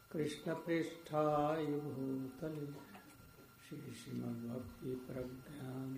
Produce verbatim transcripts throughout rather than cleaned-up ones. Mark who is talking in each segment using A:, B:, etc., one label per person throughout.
A: कृष्ण पृष्ठाय भूतले श्री श्रीमद्भक्ति प्रज्ञान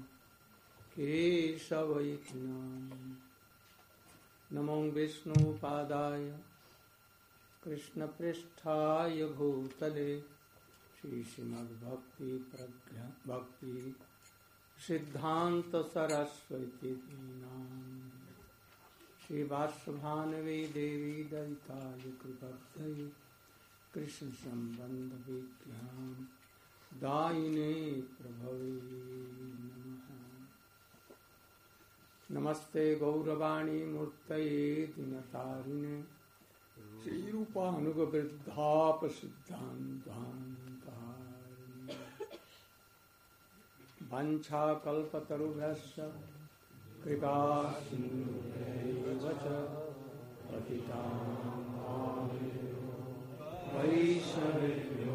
A: केशवैतनाम नमो विष्णुपादाय कृष्ण पृष्ठाय भूतले श्री श्रीमद्भक्ति प्रज्ञा भक्ति सिद्धांत सरस्वती नाम श्री वासुभानवे देवी दयिताय कृपद्वये कृष्ण संबंध विज्ञान दायिने प्रभवे नमः। नमस्ते गौरवाणी मूर्तये दिनतारिणे श्रीरूपानुगवृद्धाप सिद्धान्तान्तारिणे वंशाकल्पतरुभ्यश्च कृपा सिन्धुभ्यैव च पतितानां वैष्णवेभ्यो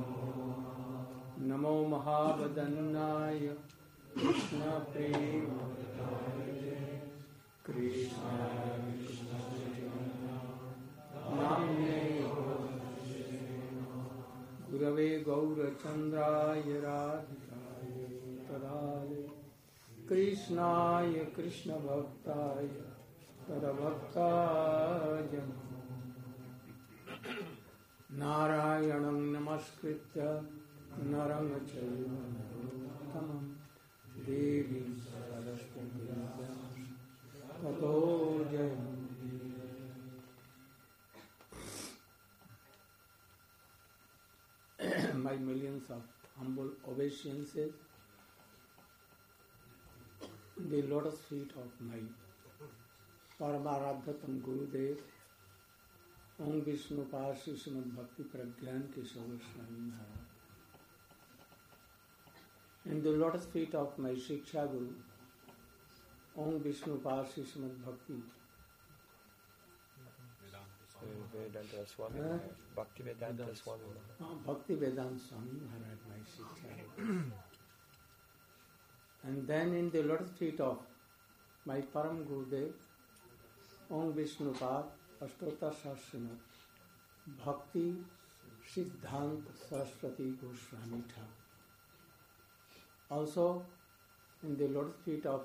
A: नमो महावदन्नाय कृष्णप्रेमप्रदाय कृष्णाय नाम्ने गुरवे गौरचन्द्राय राधिकाय तदाय कृष्णाय कृष्णभक्ताय तदभक्ताय नारायणं नमस्कृत्य नरं चैव नरोत्तमं देवीं सरस्वतीं ततो जयन्ति। My millions of humble obeisances, the lotus feet of my Paramaradhatam Gurudev, Om Vishnu Pasi Srimad Bhakti Pragyan Keshav Goswami Maharaj. In the lotus feet of my Shiksha Guru, Om Vishnu Pasi Srimad Bhakti
B: Vedanta Swami,
A: uh,
B: Bhakti Vedanta Swami.
A: uh, Bhakti Vedanta Swami Maharaj, my Shiksha Guru. And then in the lotus feet of my Param Gurudev, Om Vishnu Pad Ashtota Sasana Bhakti Siddhant Saraswati Goswami Thakur. Also in the lotus feet of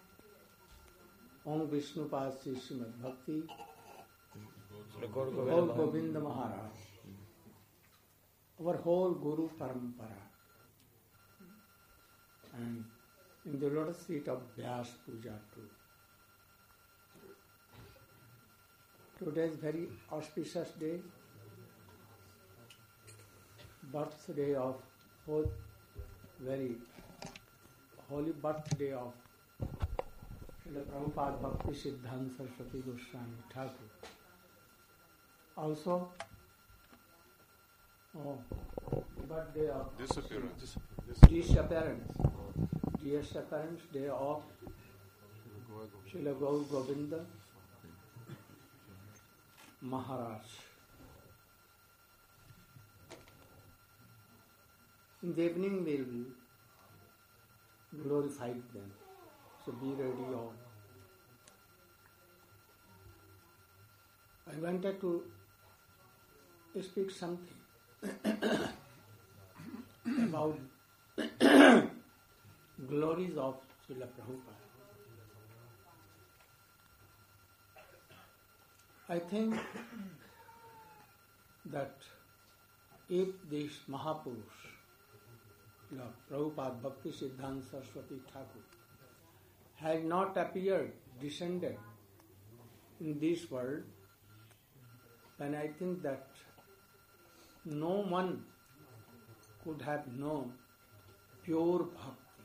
A: Om Vishnu Pad Srimad Bhakti Gaur Govinda Maharaj, our whole Guru Parampara. And in the lotus feet of Vyas Puja too. Today is very auspicious day, birthday of whole very holy birthday of Srila Prabhupada Bhakti Siddhanta Saraswati Goswami Thakur. Also, oh, birthday of
C: Disappearance.
A: disappearance, disappearance day of Srila Gaur Govinda Maharaj. In the evening we will glorify them. So be ready all. I wanted to speak something about glories of Srila Prabhupada. I think that if this Mahapurush, Srila Prabhupada Bhakti Siddhanta Saraswati Thakur, had not appeared, descended in this world, then I think that no one could have known pure bhakti.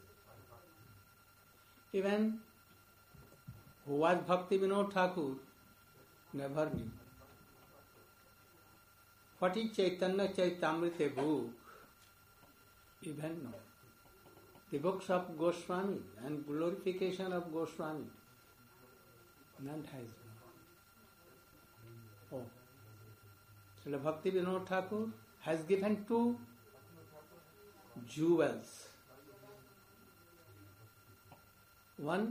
A: Even who was Bhakti Vinod Thakur never knew. What is Chaitanya Chaitamrita book? Even no. The books of Goswami and glorification of Goswami, none has known. Oh, Srila Bhakti Vinod Thakur has given two jewels. One,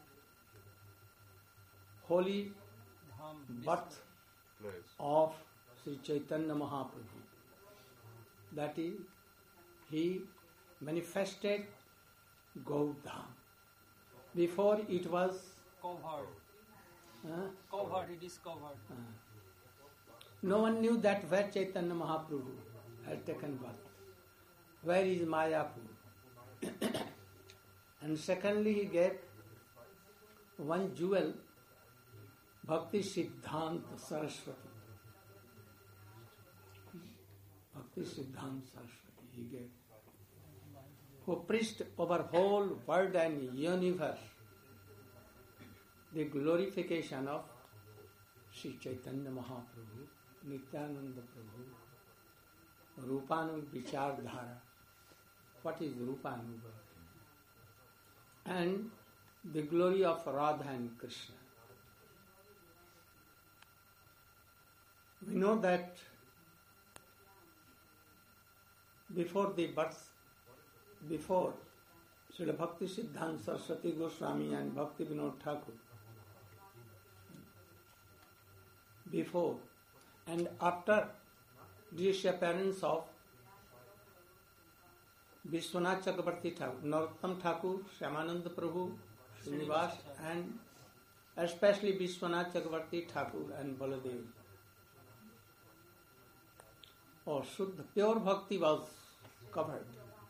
A: holy birth
C: Place.
A: of Sri Chaitanya Mahaprabhu. That is, he manifested Gaudham. Before it was
C: covered.
A: uh,
C: Covered, it is covered.
A: uh, no one knew that where Chaitanya Mahaprabhu had taken birth. Where is Mayapur? And secondly, he gave one jewel, Bhakti Siddhanta Saraswati. Bhakti Siddhanta Saraswati he gave, who preached over whole world and universe the glorification of Sri Chaitanya Mahaprabhu, Nityananda Prabhu, Rupanug Vichardhara. What is Rupanuga? And the glory of Radha and Krishna. We know that before the birth, before Srila Bhakti Siddhanta Saraswati Goswami and Bhakti Vinod Thakur, before and after the disappearance of Vishwanath Chakravarti Thakur, Narottam Thakur, Shyamananda Prabhu, Srinivas, and especially Vishwanath Chakravarti Thakur and Baladev. Oh, Shuddha, pure bhakti was covered.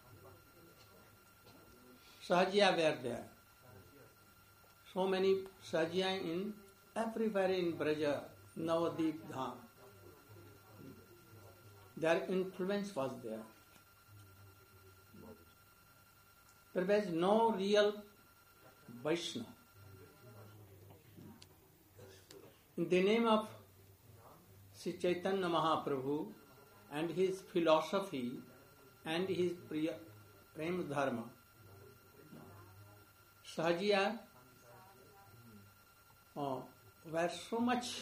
A: Sahajiya were there. So many Sahajiya in everywhere in Braja, Navadip Dham. Their influence was there. There was no real Vaishnava. In the name of Sri Chaitanya Mahaprabhu and his philosophy and his priya, prema dharma, Sahajiya uh, were so much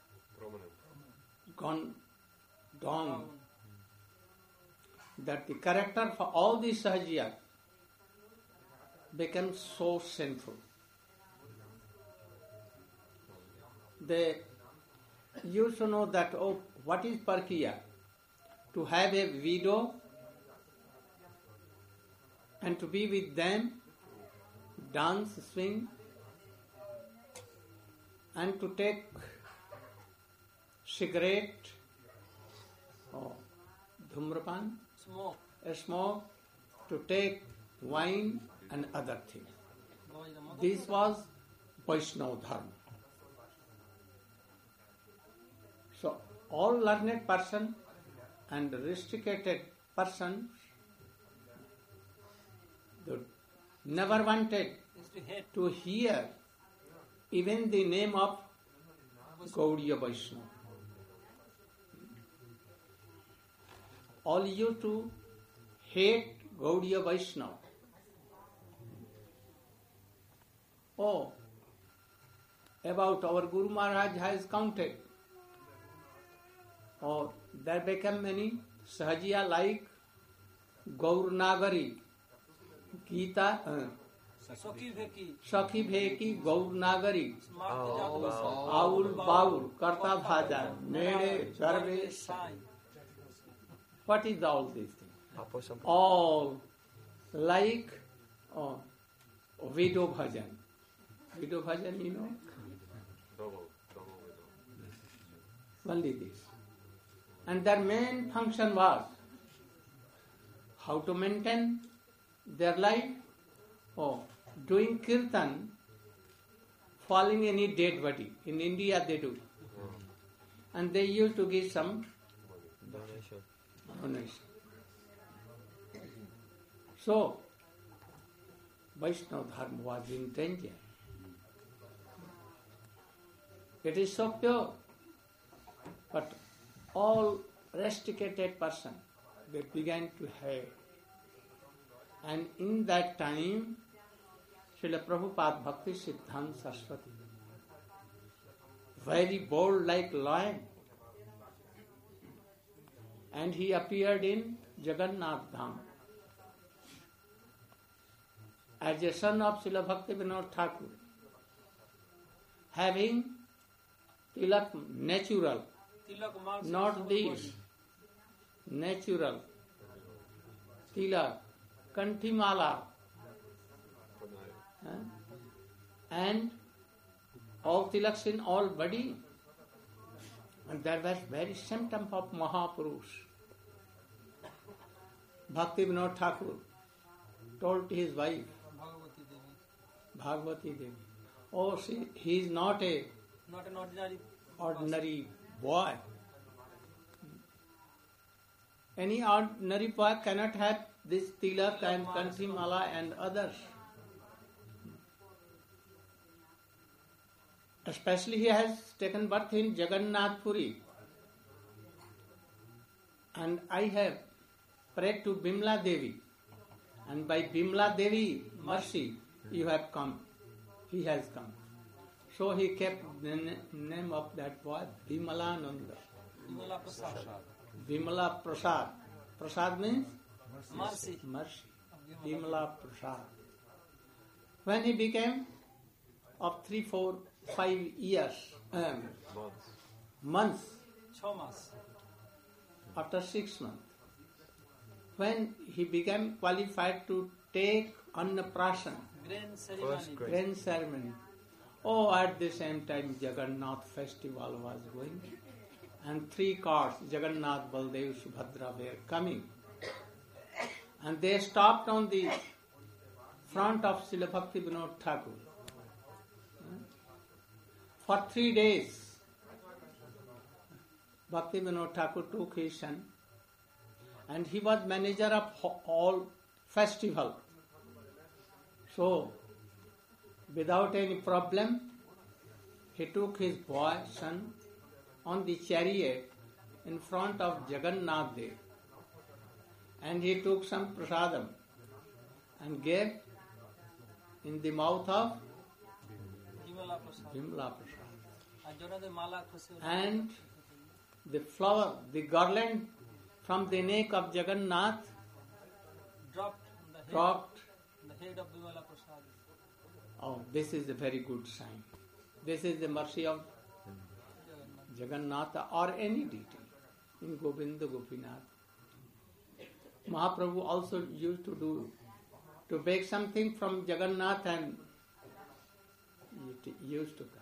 A: gone down that the character for all these Sahajiya became so sinful. They used to know that, oh, what is Parkiya? To have a widow and to be with them, dance, swing, and to take cigarette or dhumrapan,
C: Smoke.
A: a smoke, to take wine and other things. This was Vaishnava Dharma. So, all learned person and restricted person never wanted
C: Is to hate.
A: to hear even the name of Gaudiya Vaishnava. All you to hate Gaudiya Vaishnava. Oh, about our Guru Maharaj has counted. Or there became many Sahajiya like Gaur Nagari, Gita, uh,
C: Saki Veki.
A: Sakhi Bheki, Gaur Nagari,
C: Smart
B: Aul,
C: Jadu.
A: Aul Baul, Karta Bhaja, Nede, Sarve.
B: Sai.
A: What is all these things?
B: Apostle.
A: All like oh, Vido Bhajan. Vido Bhajan, you know?
D: Double, double widow.
A: Only this. And their main function was how to maintain their life, or doing kirtan, following any dead body. In India they do. And they used to give some
B: Donation.
A: donation. So, Vaishnava Dharma was in danger. It is so pure, but all rusticated person, they began to hate. And in that time, Srila Prabhupada Bhakti Siddhanta Saraswati, very bold like lion, and he appeared in Jagannath Dham as a son of Srila Bhakti Vinod Thakur, having tilak natural,
C: Tilak marks
A: not
C: his
A: these. Natural. Tilak, Kantimala, huh? And all tilaks in all body. And that was very symptom of Mahapurush. Bhakti Vinod Thakur told his wife,
C: Bhagavati Devi.
A: Bhagavati Devi, oh, she, he is not a
C: Not an ordinary.
A: ordinary boy. Any ordinary boy cannot have this tilak and kantimala and others. Especially he has taken birth in Jagannath Puri. And I have prayed to Bimla Devi. And by Bimla Devi mercy, you have come. He has come. So he kept the name of that boy Bimalananda.
C: Vimala Prasad.
A: Bimala Prasad. Prasad means
C: Mercy.
A: mercy. Bimala Prasad. When he became of three, four, five years, um,
D: Months.
A: months,
C: Chomas.
A: after six months, when he became qualified to take Annaprasan,
C: Grand ceremony.
B: First grade.
A: grand ceremony. Oh, at the same time Jagannath festival was going, and three cars, Jagannath, Baldev, Subhadra, were coming, and they stopped on the front of Srila Bhakti Vinod Thakur. For three days, Bhakti Vinod Thakur took his son, and he was manager of all festival. So, without any problem, he took his boy, son, on the chariot in front of Jagannath Dev, and he took some prasadam and gave in the mouth of
C: Vimala Prasad.
A: Vimla Prasad.
C: আর জোনাদের মালা খুশি হলো।
A: And the flower, the garland from the neck of Jagannath
C: dropped on the head,
A: dropped.
C: on the head of Vimala Prasad.
A: Oh, this is a very good sign. This is the mercy of Jagannatha or any deity in Govinda Gopinath. Mahaprabhu also used to do, to bake something from Jagannath, and it used to come.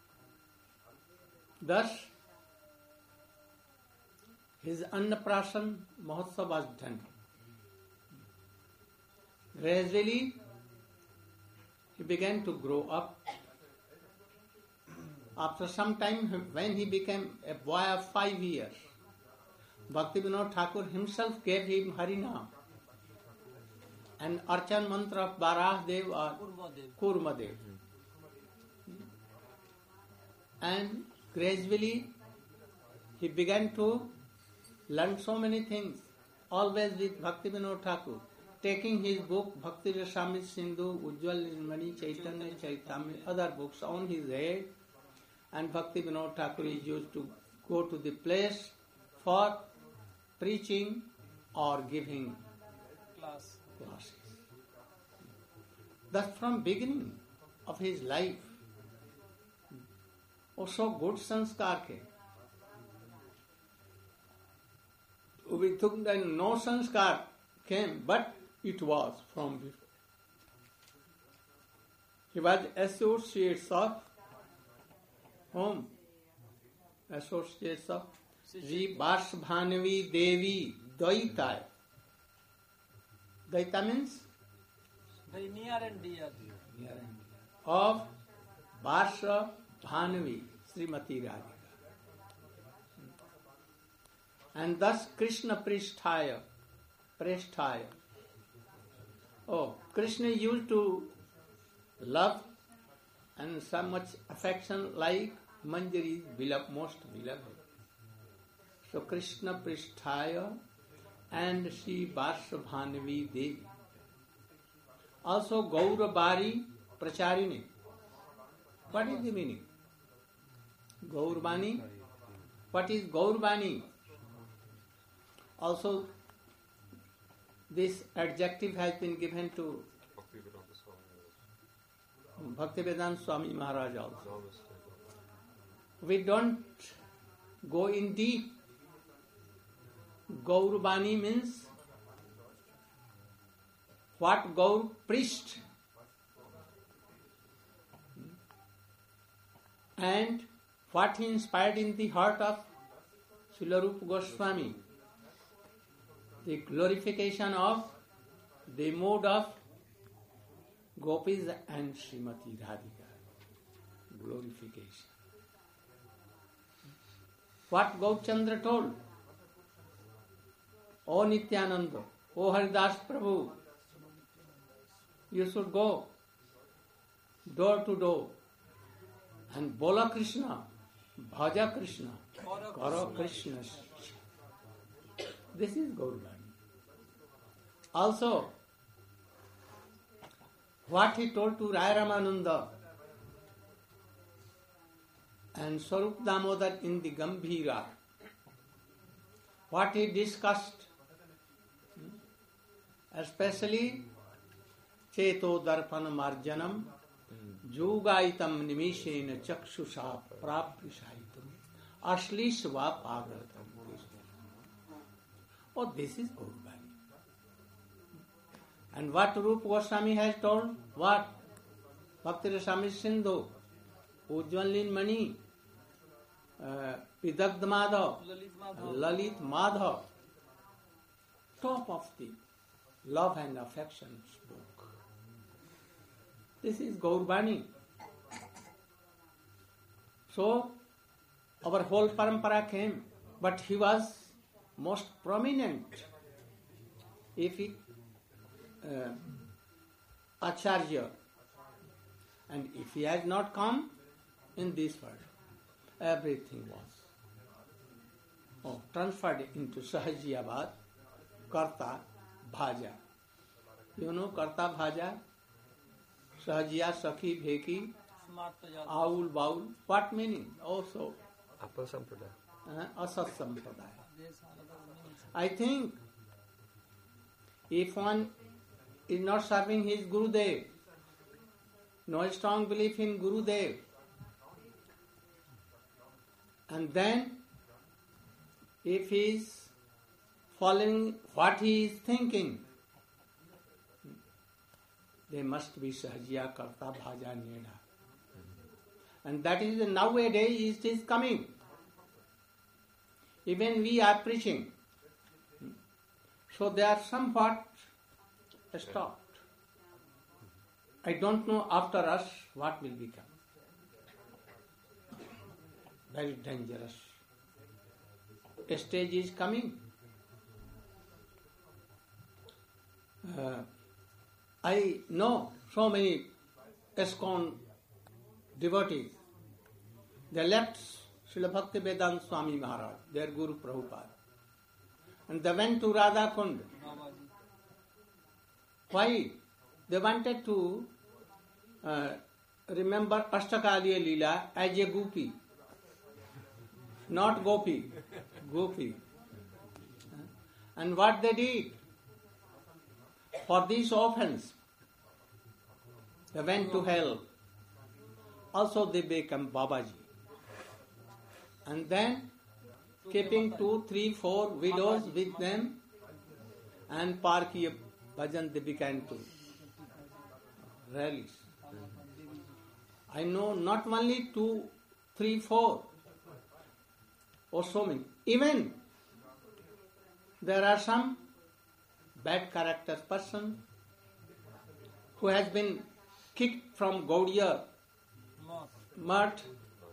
A: Thus, his Annaprasan Mahotsav was done. Gradually, he began to grow up. After some time, when he became a boy of five years, Bhakti Vinod Thakur himself gave him Harinam and Archan Mantra of Barah Dev or
C: Purbadev
A: Kurma Dev. And gradually, he began to learn so many things, always with Bhakti Vinod Thakur, taking his book Bhakti Rasamrita Sindhu, Ujjwal Nirmani, Chaitanya Chaitamrita, other books on his head, and Bhakti Vinod Thakur is used to go to the place for preaching or giving
C: class
A: classes. Thus from beginning of his life, also good sanskar came. We took that no sanskar came, but it was from before. He was associates of whom? Associates of Sri Varsbhanavi Devi Daita. Daita means
C: very near and dear.
A: of Varsha Bhanavi, Srimati Radhika. And thus Krishna Pristhaya, Pristhaya. Oh, Krishna used to love and so much affection like Manjari is beloved, most beloved. So Krishna Pristhaya and Sri Varsha Bhanavi Devi. Also Gaurabari Pracharini. What is the meaning? Gaurbani. What is Gaurbani? Also, this adjective has been given to
D: Bhakti Vedanta Swami.
A: Bhaktivedanta Swami Maharaj also.
D: Enormous.
A: We don't go in deep. Gaurbani means what Gaur preached. And what he inspired in the heart of Srila Rupa Goswami, the glorification of the mode of Gopis and Srimati Radhika. Glorification. What Gaurchandra told, O Nityananda, O Haridas Prabhu, you should go door to door and bola Krishna, bhaja Krishna, karo Krishna. This is Gauravani. Also, what he told to Raya Ramananda and Swarup Damodar in the Gambhira, what he discussed, especially Cheto Darpan Marjanam, Jugaitam Nimishena Chakshusha Prapishaitam, Ashlishva Pagatam. Oh, this is Gauravani. And what Rupa Goswami has told? What? Bhakti Rasami Sindhu, Ujjalin Mani, uh, Vidagdha Madhav, Lalit Madhav, top of the love and affection book. This is Gauravani. So, our whole parampara came, but he was most prominent. If he, uh, Acharya, and if he had not come in this world, everything was oh, transferred into Sahajiyabad, Karta, Bhaja. You know Karta, Bhaja, Sahajiya, Sakhi, Bheki, Aul, Baul. What meaning? Also,
B: Apa Sampradaya.
A: uh, Asat Sampradaya. I think if one is not serving his Gurudev, no strong belief in Gurudev, and then if he is following what he is thinking, they must be Sahajiya, Karta, Bhaja, Neda. And that is nowadays it is coming. Even we are preaching. So they are somewhat stopped. I don't know after us what will become. Very dangerous. A stage is coming. Uh, I know so many ISKCON devotees. They left Srila Bhakti Vedanta Swami Maharaj, their Guru Prabhupada, and they went to Radha Kund. Why? They wanted to uh, remember Ashtakaliya Leela as a gopi, not gopi, gopi. And what they did? For this offense, they went to hell. Also they became Babaji. And then keeping two, three, four widows with them and Parkiya Bhajan, they began to rallies. I know not only two, three, four, or so many. Even there are some bad character person who has been kicked from Gaudiya Math.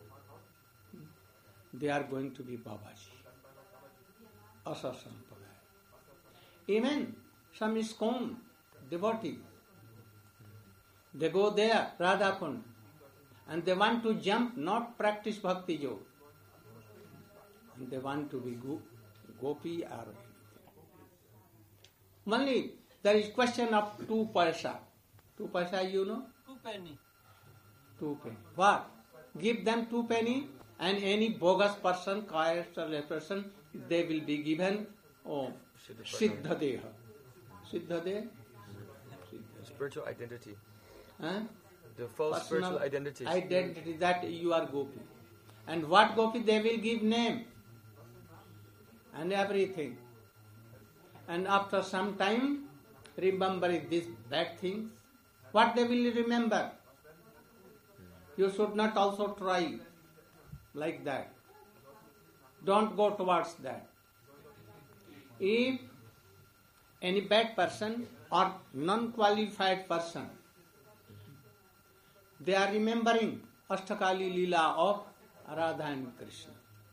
A: They are going to be Babaji. Asa Sampradaya. Even some ISKCON devotees, they go there, Radha Kund, and they want to jump, not practice Bhakti Yoga. And they want to be go, Gopi or anything. Only there is question of two paisa. Two paisa, you know?
C: Two penny.
A: Two penny. What? Give them two penny, and any bogus person, caste or person, they will be given oh, Siddha Deha. Siddha Deha?
B: Spiritual identity.
A: Huh?
B: The false
A: Personal
B: spiritual identity.
A: Identity that you are Gopi. And what Gopi? They will give name. and everything. And after some time, remembering these bad things, what they will remember? You should not also try like that. Don't go towards that. If any bad person or non-qualified person, they are remembering Ashtakali Leela of Radha and Krishna.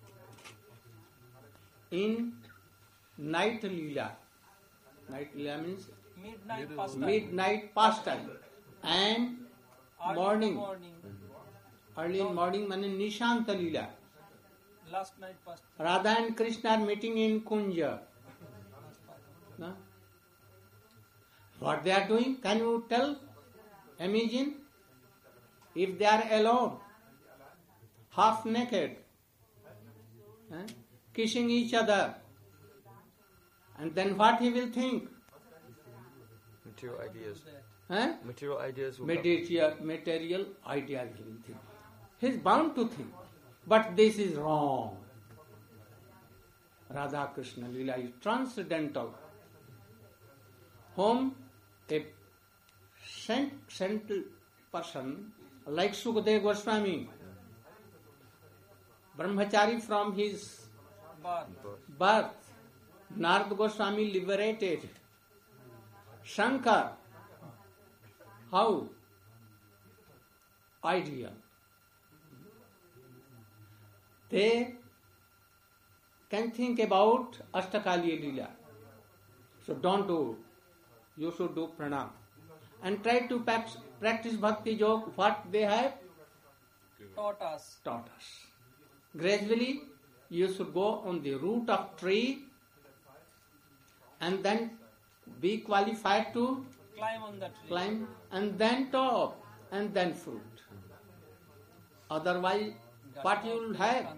A: In night Leela, night Leela means
C: Midnight pastime.
A: midnight pastime, and
C: Early
A: morning,
C: morning.
A: early in morning means Nishanta Leela.
C: Last night pastime.
A: Radha and Krishna are meeting in Kunja. No? What they are doing? Can you tell? Imagine if they are alone, half naked, eh, kissing each other, and then what he will think?
B: Material ideas.
A: Eh?
B: Material ideas will come.
A: Material, material ideas he will think. He is bound to think. But this is wrong. Radha Krishna Leela is transcendental. Whom a saint, saintly person like Sukadeva Goswami, Brahmachari from his
C: Birth.
A: birth, Narada Goswami liberated, Shankar, how? Ideal. They can think about Ashtakali Leela. So don't do. You should do pranam. And try to practice bhakti yoga, what they have
C: Taught us.
A: taught us. Gradually, you should go on the root of tree and then be qualified to
C: Climb on the tree.
A: climb, and then top, and then fruit. Otherwise, what you will have?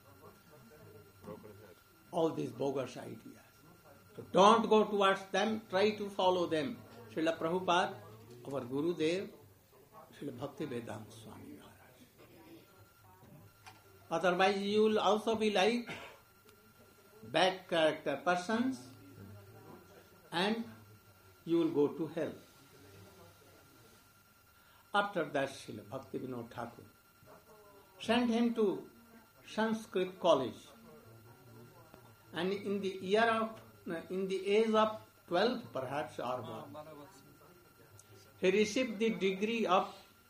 A: All these bogus ideas. So don't go towards them, try to follow them. Srila Prabhupada, our Guru Dev, Srila Bhakti Vedanta Swami Maharaj. Otherwise, you will also be like bad character persons, and you will go to hell. After that, Srila Bhakti Vinod Thakur sent him to Sanskrit college. And in the year of, in the age of twelve perhaps or more, he received the degree of,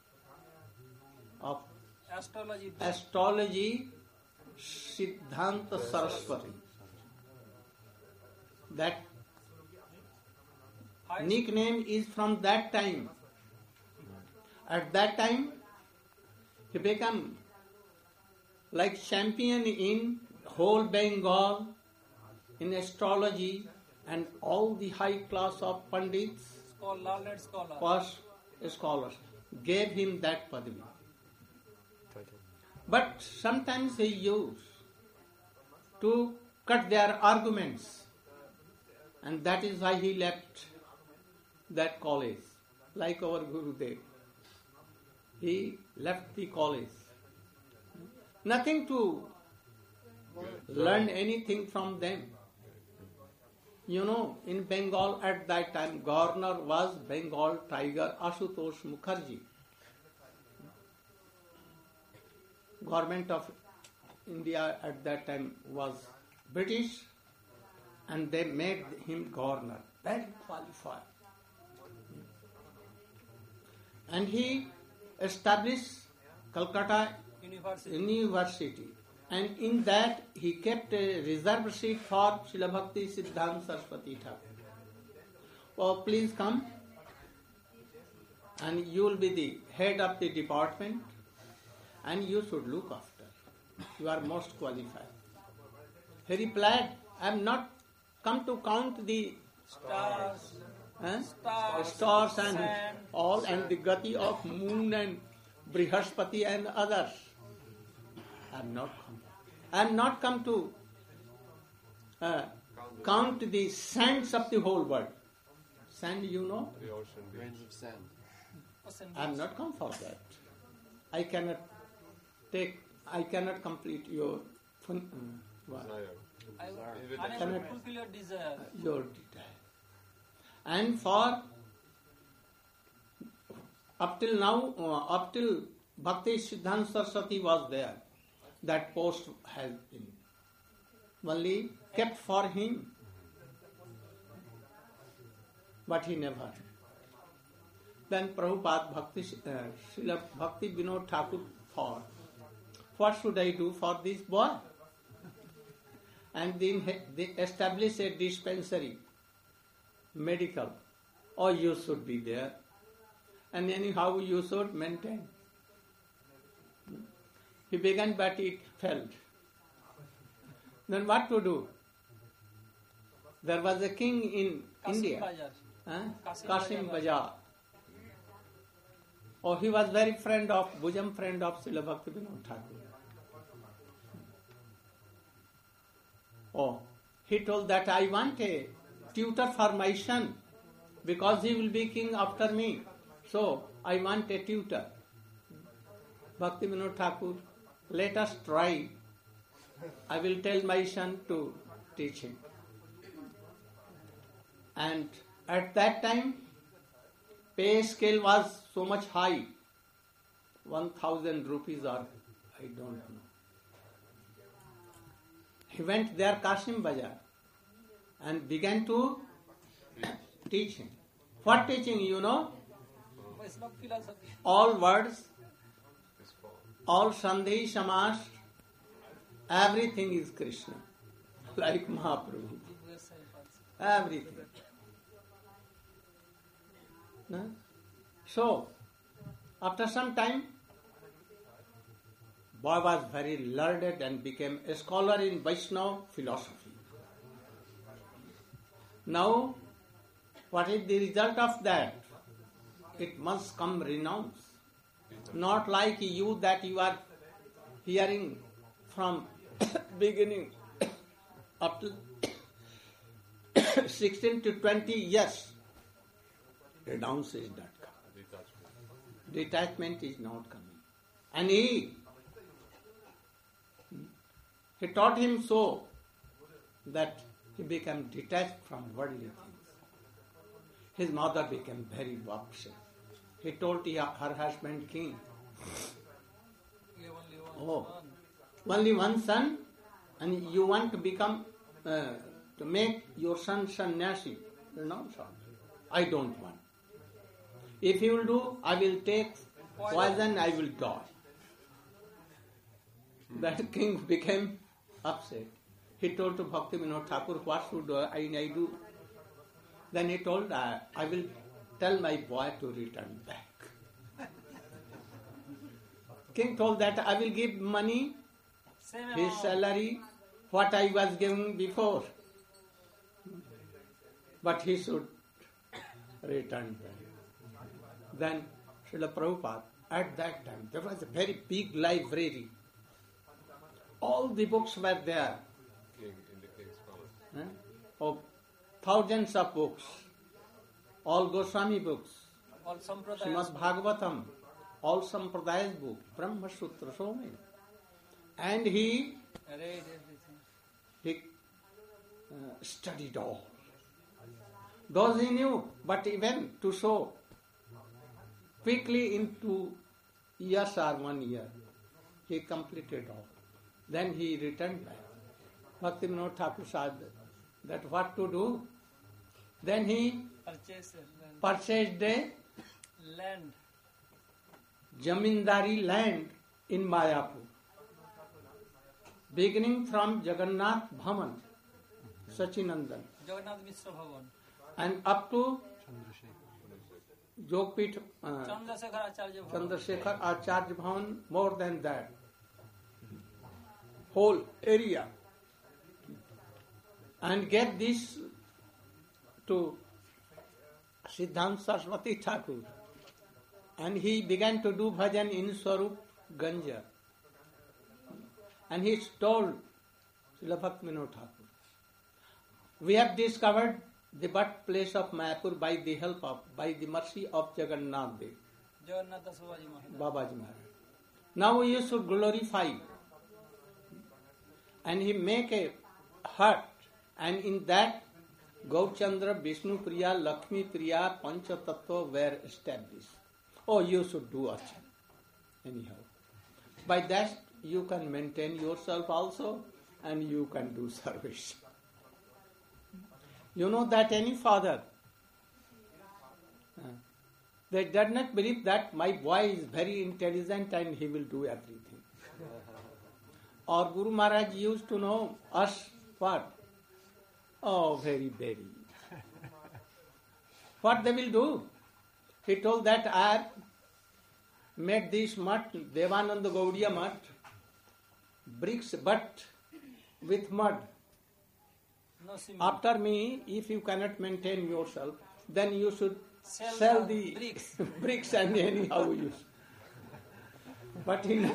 A: of
C: Astrology.
A: astrology Siddhanta Saraswati. That
C: High
A: nickname is from that time. At that time, he became like champion in whole Bengal in astrology, and all the high class of Pandits,
C: scholar, learned scholar.
A: past scholars, gave him that padvi.
B: Title.
A: But sometimes he used to cut their arguments, and that is why he left that college, like our Gurudev. He left the college. Nothing to learn anything from them. You know, in Bengal at that time, governor was Bengal Tiger Ashutosh Mukherjee. Government of India at that time was British, and they made him governor, very qualified. And he established Calcutta
C: University.
A: University, and in that he kept a reserved seat for Srila Bhakti Siddhanta Saraswati Thakur. Oh, please come, and you will be the head of the department, and you should look after. You are most qualified. He replied, I am not come to count the
C: Stars.
A: eh,
C: Stars,
A: stars and
C: sand,
A: all, and the gati of moon and Brihaspati and others. I am not come. I am not come to uh, count the sands of the whole world. Sand, you know?
D: The ocean
E: Grains
D: beach.
E: of sand.
C: Percent
A: I am not come for that. I cannot take, I cannot complete your fun, uh, what?
D: Desire.
C: I would Unable to fulfill your desire.
A: your desire. And for up till now, uh, up till Bhakti Siddhanta Saraswati was there, that post has been only kept for him, but he never. Then Prabhupada Bhakti, uh, Srila Bhakti Vinod Thakur thought, what should I do for this boy? And then they established a dispensary, medical. Oh, you should be there. And anyhow you should maintain. He began, but it failed. Then what to do? There was a king in
C: Kasim
A: India,
C: Bajar.
A: huh?
C: Kasim
A: Kasim
C: Bajar.
A: Bajar. Oh, he was very friend of, bosom friend of Srila Bhakti Vinod Thakur. Oh, he told that I want a tutor for my son because he will be king after me. So, I want a tutor. Bhakti Vinod Thakur, let us try. I will tell my son to teach him. And at that time, pay scale was so much high, one thousand rupees or I don't know. He went there, Kasim Bajar, and began to teach him. What teaching, you know?
C: Vaishnava philosophy.
A: All words, all Sandhi, Samas, everything is Krishna, like Mahaprabhu. Everything. No? So, after some time, boy was very learned and became a scholar in Vaishnava philosophy. Now, what is the result of that? It must come renounce. Not like you that you are hearing from beginning up to sixteen to twenty years. Renounce is not coming. Detachment is not coming. And he, he taught him so that he became detached from worldly things. His mother became very upset. He told her husband, king, oh, only one son, and you want to become, uh, to make your son sannyasi. No, son, I don't want. If you will do, I will take poison, I will die. That king became upset. He told to Bhakti Vinod Thakur, what should I, I do? Then he told, I, I will tell my boy to return back. King told that I will give money,
C: Same
A: his
C: amount.
A: salary, what I was giving before. But he should return back. Then Srila Prabhupada, at that time, there was a very big library. All the books were there.
D: King in the king's palace.
A: eh, Of thousands of books. All Goswami books.
C: All sampradayas.
A: Srimad Bhagavatam. All Sampradayas books. Brahma Sutra, so many. And he,
C: Read everything.
A: he uh, studied all. Those he knew, but even to show quickly in two years or one year, he completed all. Then he returned back. Bhakti Vinod Thakur said that what to do. Then he
C: Purchase land.
A: purchased a
C: land.
A: Jamindari land in Mayapur. Beginning from Jagannath Bhavan, Sachinandan,
C: Jagannath Mishra Bhavan.
A: and up to Jogpit, uh,
C: Chandrasekhar Acharya Bhavan.
A: Chandrasekhar Acharya Bhavan, more than that. Whole area. And get this to Siddhanta Saraswati Thakur. And he began to do bhajan in Swarup Ganja. And he told Srila Bhakti Vinod Thakur, we have discovered the birthplace of Mayapur by the help of, by the mercy of Jagannath Dev,
C: Jagannath Das Babaji Maharaj.
A: Babaji Maharaj. Now you should glorify. And he make a hut And in that, Gaurchandra, Vishnu Priya, Lakshmi Priya, Pancha Tattva were established. Oh, you should do archana. Anyhow. By that, you can maintain yourself also and you can do service. You know that any father, uh, they does not believe that my boy is very intelligent and he will do everything. Or Guru Maharaj used to know us what? Oh, very, very. What they will do? He told that I have made this mutt, Devananda Gaudiya mutt, bricks but with mud.
C: No cement.
A: After me, if you cannot maintain yourself, then you should
C: Sell
A: sell,
C: the
A: the
C: bricks.
A: bricks and anyhow use. But in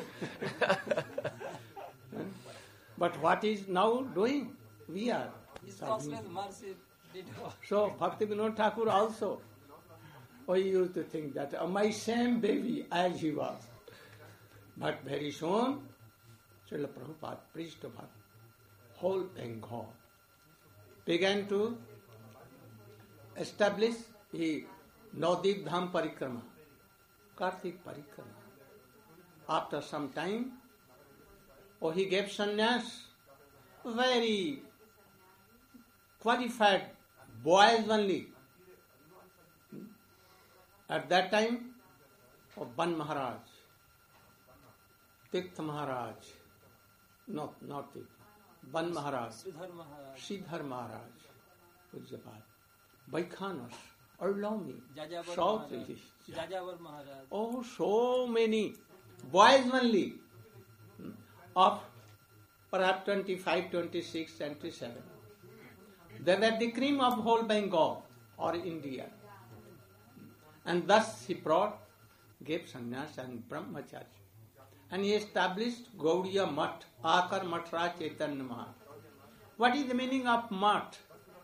A: but what is now doing? We are.
C: His
A: serving.
C: costless mercy did all.
A: So Bhakti Vinod Thakur also, we used to think that uh, my same baby as he was. But very soon, Srila Prabhupada preached about whole Bengal, began to establish the Navadvip Dham Parikrama, Kartik Parikrama. After some time, oh, he gave sannyas, very qualified boys only. At that time, oh, Ban Maharaj, Tirtha Maharaj, no, not Tirtha, Ban Maharaj,
C: Sridhar Maharaj,
A: Sridhar Maharaj, Pujyapat, Vaikhanas, Arlami,
C: Jajavar
A: South
C: Maharaj,
A: East.
C: Jajavar Maharaj.
A: Oh, so many boys only of perhaps twenty-five, twenty-six, twenty-seven. They were the cream of whole Bengal or India. And thus he brought, gave sannyas and brahmacharya. And he established Gaudiya Math, Akar Matra Chaitanya Math. What is the meaning of Math?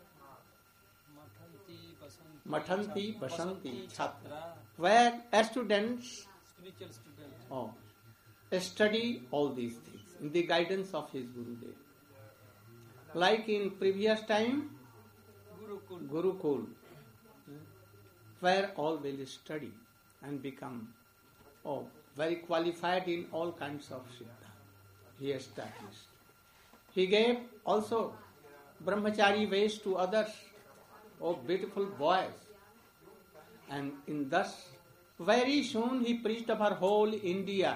C: Mathanti, Basanti,
A: Mathanti, Basanti, Chhatra.
C: Chhatra,
A: Where students
C: spiritual student.
A: oh, study all these things in the guidance of his Gurudev. Like in previous time,
C: Gurukul.
A: Gurukul, where all will study and become oh, very qualified in all kinds of siddha. He established. He gave also brahmachari ways to others, oh beautiful boys. And in thus, very soon he preached over whole India.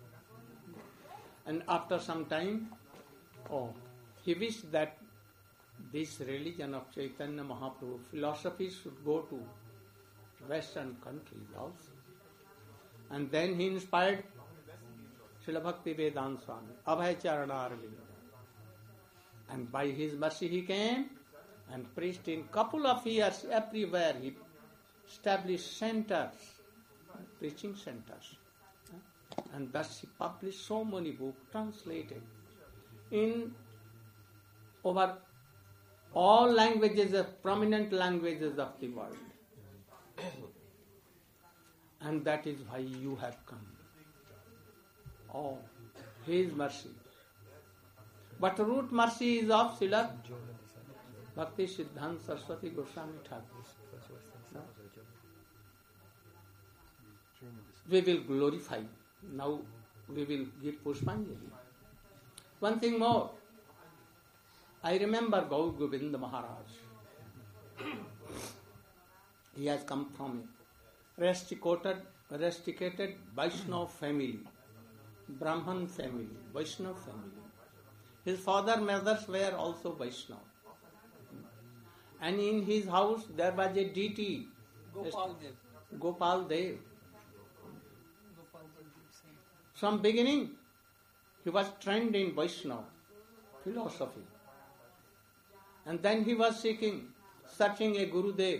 A: And after some time, oh, he wished that this religion of Chaitanya Mahaprabhu, philosophy should go to Western countries also. And then he inspired Srila Bhakti Vedanta Swami, Abhay Charana Arvinda. And by his mercy he came and preached in couple of years everywhere. He established centers, preaching centers. And thus he published so many books, translated in over all languages, of prominent languages of the world. And that is why you have come. Oh, His mercy. But root mercy is of Srila Bhakti Siddhanta Saraswati Goswami Thakur. No? We will glorify. Now we will give Pushpanjali. One thing more. I remember Gaur Govinda Maharaj. He has come from a rusticated, rusticated Vaishnava family, Brahman family, Vaishnava family. His father, mothers were also Vaishnava. And in his house there was a deity,
C: Gopal Dev.
A: Gopal Dev.
C: Gopal Dev same.
A: From beginning, he was trained in Vaishnava philosophy. And then he was seeking, searching a Gurudev.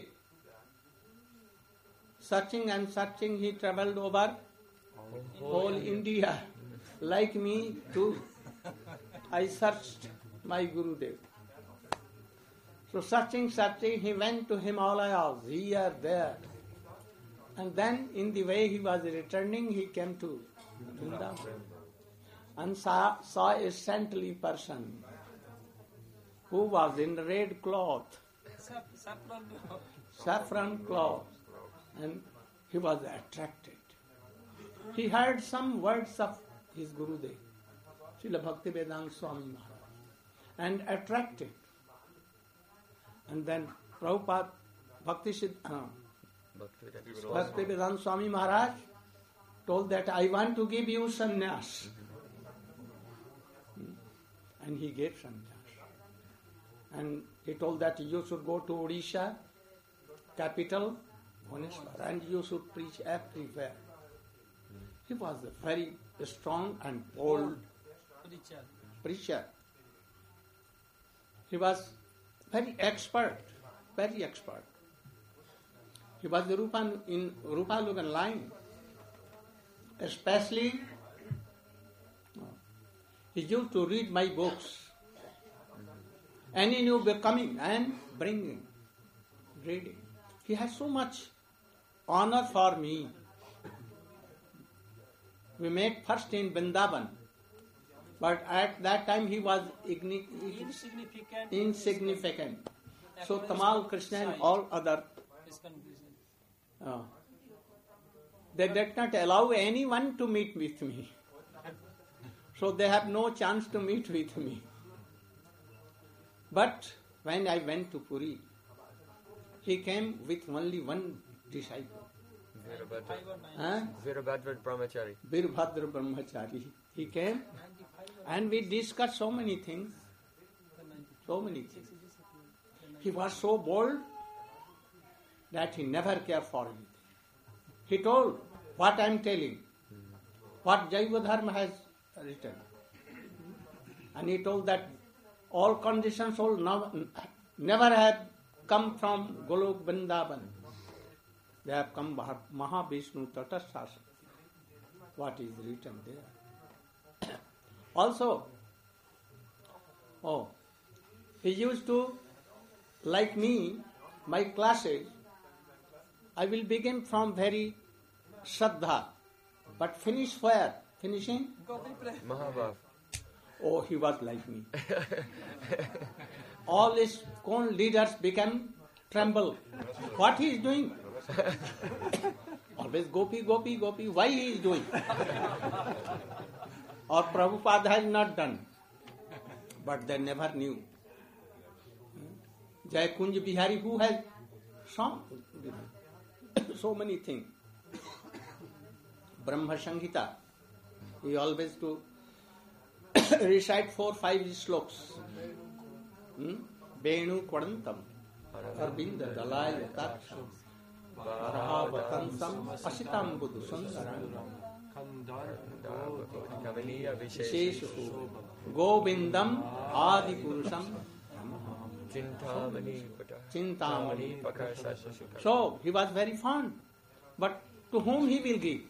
A: Searching and searching, he travelled over whole India. Like me too. I searched my Gurudev. So searching, searching, he went to Himalayas, here, there. And then in the way he was returning, he came to Vrindavan and saw, saw a saintly person. who was in red cloth,
C: Sap- saffron.
A: saffron cloth, and he was attracted. He heard some words of his Gurudev, Srila Bhaktivedanta Swami Maharaj, and attracted. And then Prabhupada, Bhakti Siddh, uh,
B: Bhaktivedanta.
A: Bhaktivedanta Swami Maharaj told that I want to give you sannyas. And he gave sannyas. And he told that you should go to Odisha, capital, Bhubaneswar, and you should preach everywhere. He was a very strong and bold
C: Richard.
A: preacher. He was very expert, very expert. He was the Rupa, in Rupanugan line. Especially, he used to read my books. Any new book coming and bringing, reading. He has so much honor for me. We met first in Vrindavan, but at that time he was igni-
C: Insignificant.
A: insignificant. So Tamal Krishna and all other,
C: Is confusion.
A: uh, they did not allow anyone to meet with me. So they have no chance to meet with me. But when I went to Puri, he came with only one disciple,
B: Virabhadra.
C: Five or nine.
A: huh?
B: Virabhadra Brahmachari.
A: Virbhadra Brahmachari. He came and we discussed so many things, so many things. He was so bold that he never cared for anything. He told what I am telling, what Jaiva Dharma has written. And he told that all conditions will now, never have come from Golok Vrindavan. They have come Mahavishnu Tatasthasana. What is written there. Also, oh, he used to, like me, my classes, I will begin from very Shraddha, but finish where? Finishing?
C: Gopi play.
B: Mahabhav.
A: Oh, he was like me. All his own leaders became tremble. What he is doing? Always Gopi, Gopi, Gopi. Why he is doing? Or Prabhupada has not done. But they never knew. Jai Kunj Bihari, who has sung so many things. Brahma Sanghita. He always to recite four, five sloks. Hmm? Venu Kwadantam, Arvinda Dalaya Taksham, Arahavatam Asitam Buddhu Sundaram,
B: Kamaliya Vishesh.
A: Sheshu, Govindam Adi Purusham,
B: Chintamani Pata.
A: Chintamani.
B: Pakasasasukha.
A: So he was very fond. But to whom he will give?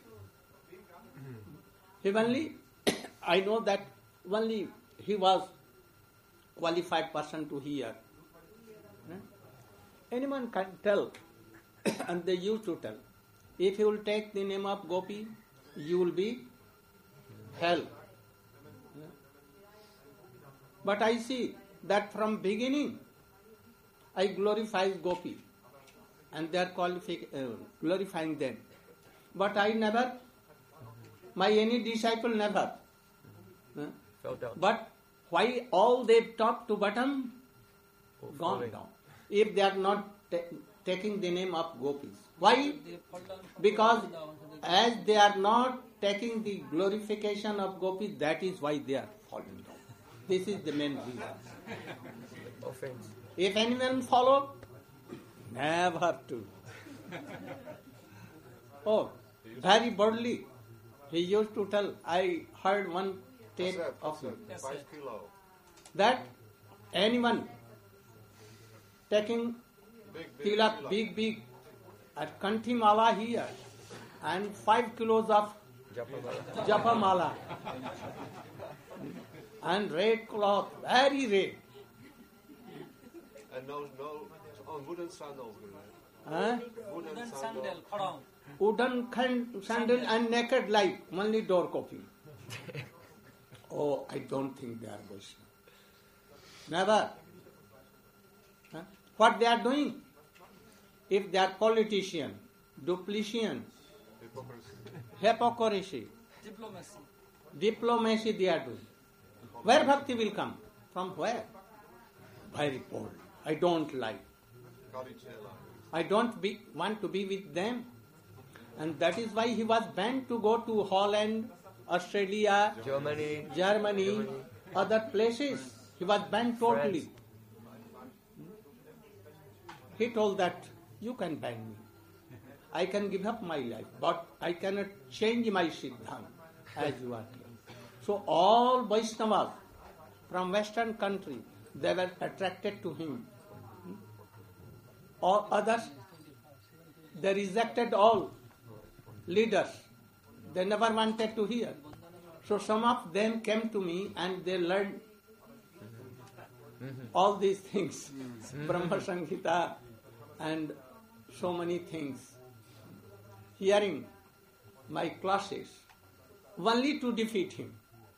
A: He only, I know that only he was qualified person to hear. Hmm? Anyone can tell, and they used to tell. If you will take the name of Gopi, you will be hell. Hmm? But I see that from beginning, I glorify Gopi, and they are qualifi- uh, glorifying them. But I never, my any disciple never. Huh?
B: Fell down.
A: But why all they top to bottom
B: Oh,
A: gone
B: falling.
A: down? If they are not ta- taking the name of gopis. Why?
C: They fall down from
A: Because
C: down to the
A: as they are not taking the glorification of gopis, that is why they are falling down. This is the main reason.
B: Offense.
A: If anyone follow, never to. Oh, very boldly. He used to tell, I heard one tape
D: What's that?
A: of
D: What's
A: him,
D: that?
C: Yes,
D: Five
C: sir.
D: kilo.
A: that anyone taking
D: Big, big
A: tilak,
D: kilo.
A: big, big, at Kanthi Mala here, and five kilos of
B: Japamala.
A: Japa Mala, and red cloth, very red.
D: And no, no, on wooden sandals.
A: Huh?
D: Wooden
C: Wooden
D: sandal.
C: sandal, khadam.
A: Wooden can- sandal and naked light, only door copy. Oh, I don't think they are Vaishnava. Never. Huh? What they are doing? If they are politician, duplicitans,
D: Hypocrisy.
A: hypocrisy,
C: Diplomacy.
A: diplomacy they are doing. Where bhakti will come? From where? Very bold. I don't like.
D: Karicela.
A: I don't be, want to be with them. And that is why he was banned to go to Holland, Australia,
B: Germany.
A: Germany,
B: Germany.
A: other places. He was banned totally. He told that, you can ban me. I can give up my life, but I cannot change my Siddhanta as you are doing. So all Vaishnavas from Western country, they were attracted to him. All others, they rejected all leaders. They never wanted to hear. So some of them came to me and they learned all these things, Brahma Samhita and so many things. Hearing my classes, only to defeat him.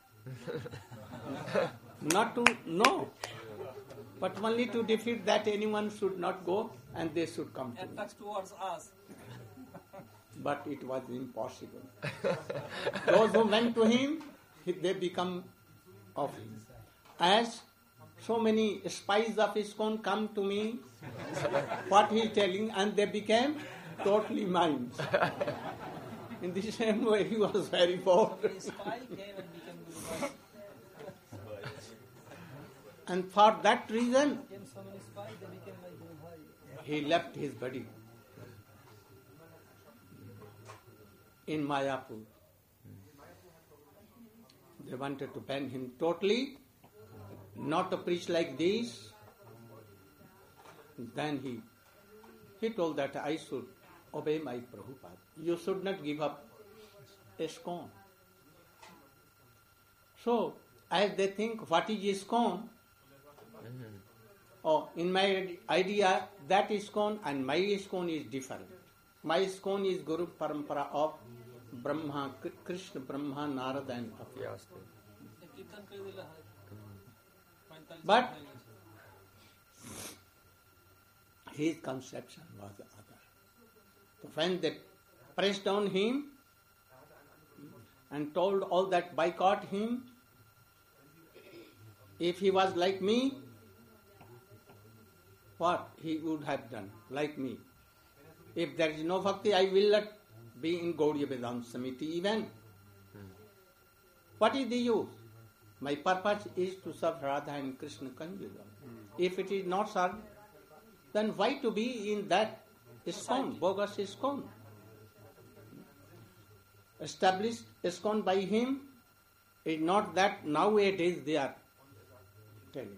A: Not to know, but only to defeat that anyone should not go and they should come to me.
C: Attacks towards us.
A: But it was impossible. Those who went to him, they become of him. As so many spies of ISKCON come to me, what he is telling, and they became totally mine. In the same way, he was very bold.
C: The spy came and became Guru.
A: And for that reason,
C: Came so many spies, they became my Guru Bhai.
A: he left his body in Mayapur. They wanted to ban him totally, not to preach like this. Then he he told that I should obey my Prabhupada. You should not give up ISKCON. So, as they think, what is ISKCON? Oh, in my idea, that ISKCON and my ISKCON is different. My ISKCON is Guru Parampara of Brahma, Krishna, Brahma, Narada and Api.
B: Yes.
C: The Kirtan kar dila hai.
A: But his conception was other. So when they pressed on him and told all that boycott him, if he was like me, what he would have done, like me. If there is no bhakti, I will not be in Gaudiya Vedanta Samiti even. What is the use? My purpose is to serve Radha and Krishna Kanjula. If it is not served, then why to be in that ISKCON, bogus ISKCON? Established ISKCON by him is not that nowadays they are telling.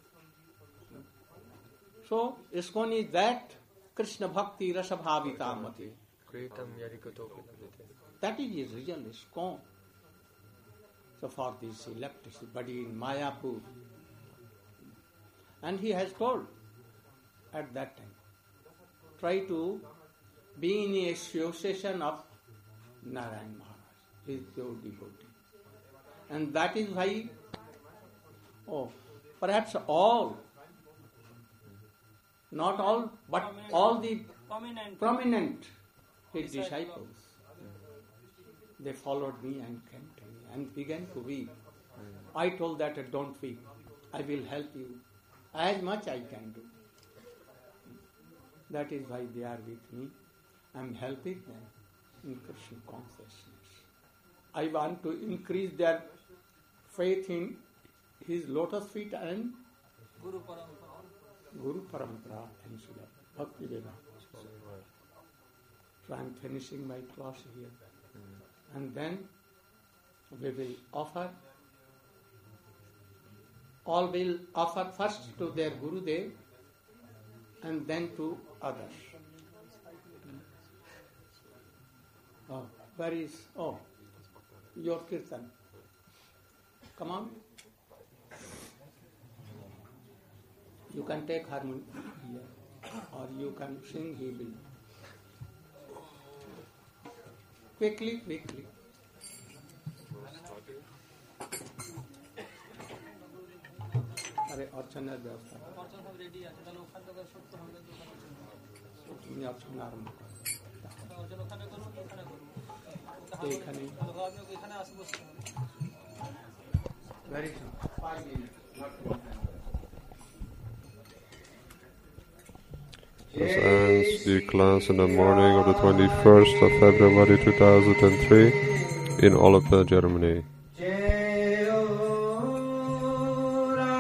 A: So, ISKCON is that Krishna Bhakti Rasa Bhavita Mati.
B: Kritam yarikuto kritate.
A: That is his real ISKCON. So for this he left his body in Mayapur. And he has told at that time, try to be in the association of Narayan Maharaj, his pure devotee. And that is why, oh, perhaps all, not all, but all the
C: prominent.
A: prominent his disciples, they followed me and came to me and began to weep. I told that, don't weep, I will help you as much I can do. That is why they are with me. I am helping them in Krishna consciousness. I want to increase their faith in his lotus feet and
C: Guru Parampara.
A: Guru Parampara and Srila Bhakti Vedanta. So I am finishing my class here. And then we will offer, all will offer first to their Gurudev and then to others. Oh, where is, oh, your Kirtan. Come on. You can take harmony here or you can sing, he will. Quickly, quickly. আরে অর্চনার ব্যবস্থা করো।
C: অর্চনা সব ready আছে, তাহলে ওখান থেকে সত্তর হবে তো ওখানে অর্চনা।
A: তুমি অর্চনা আরম্ভ করো।
C: তো অর্চনা ওখানে করবো কি এখানে করবো?
A: তো এখানে
C: তাহলে ভাবছি ওকে এখানে আসে বসতে হবে।
A: very soon, five minutes, not more than that.
E: This ends the class in the morning of the twenty-first of February two thousand three in Olpe, Germany.